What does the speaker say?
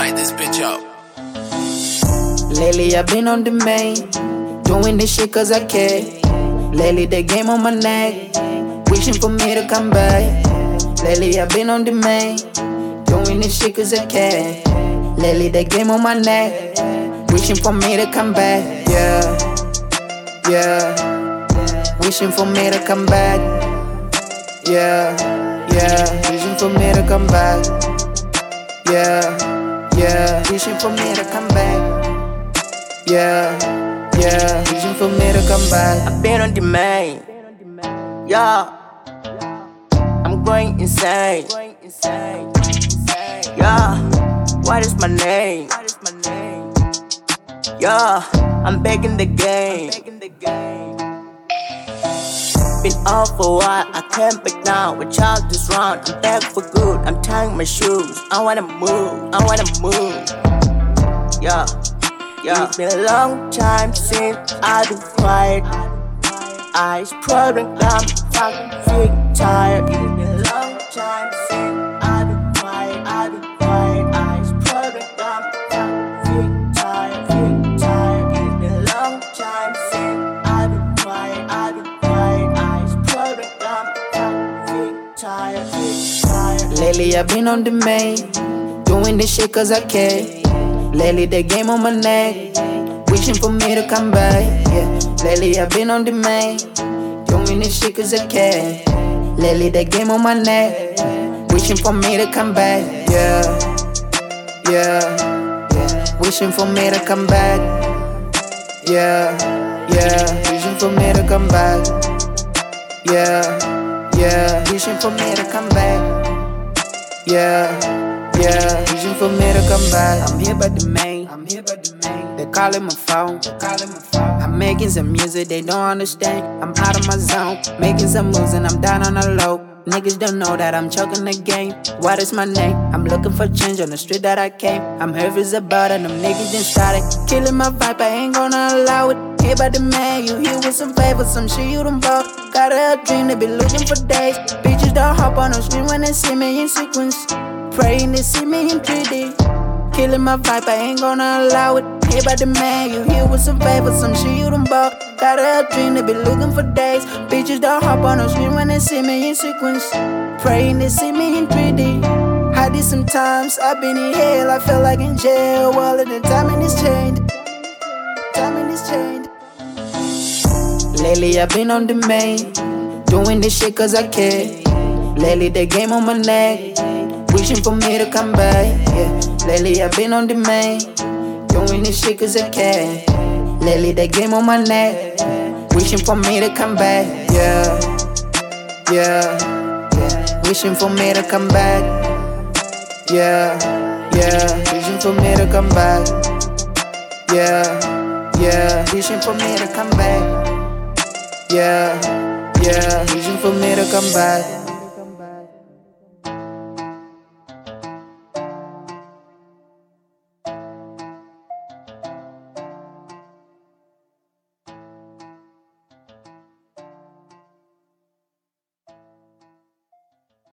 light this bitch up. Lately I've been on the main, doing this shit cause I care. Lately the game on my neck, wishing for me to come back. Lately I've been on the main, doing this shit cause I care. Lately the game on my neck, wishing for me to come back. Yeah, yeah, wishing for me to come back. Yeah, yeah, wishing for me to come back. Yeah, yeah, wishing for me to come back. Yeah, yeah, wishing for me to come back. I've been on the main, yeah. I'm going insane, yeah. What is my name? Yeah, I'm back in the game. Been off for a while, I came back now. With child this round, I'm back for good. I'm tying my shoes. I wanna move, yeah. Yeah. It's been a long time since I've been quiet. Eyes problem, I'm fucking freaking tired. It's been a long time since I've been quiet. Eyes problem, I'm fucking freaking tired. It's been a long time since I've been quiet. Eyes problem, I'm fucking tired. Lately I've been on the main, doing this shit cause I care. Lately the game on my neck, wishing for me to come back. Yeah, lately I've been on the main, doing this shit cause I care. Lately the game on my neck, wishing for me to come back. Yeah, yeah, yeah, wishing for me to come back. Yeah, yeah, wishing for me to come back. Yeah, yeah, wishing for me to come back. Yeah, wishing for me to come back. I'm here by the main. They calling my phone. I'm making some music they don't understand. I'm out of my zone, making some moves and I'm down on the low. Niggas don't know that I'm choking the game. What is my name? I'm looking for change on the street that I came. I'm nervous about it, them niggas just started killing my vibe, I ain't gonna allow it. Here by the man, you here with some favors, some shit you done bought. Got a dream, they be looking for days. Bitches don't hop on the screen when they see me in sequence. Praying they see me in 3D. Killing my vibe, I ain't gonna allow it. Here by the man, you here with some favors, some shit you done bought. Got a dream, they be looking for days. Bitches don't hop on the screen when they see me in sequence. Praying they see me in 3D. I did sometimes, I've been in hell, I felt like in jail. All of the timing is changed. Lately I've been on the main, doing this shit cause I care. Lately the game on my neck, wishing for me to come back. Yeah, lately I've been on the main, doing this shit cause I care. Lately the game on my neck, wishing for me to come back. Yeah, yeah, wishing for me to come back. Yeah, wishing for me to come back. Yeah, wishing for me to come back. Yeah, wishing for me to come back.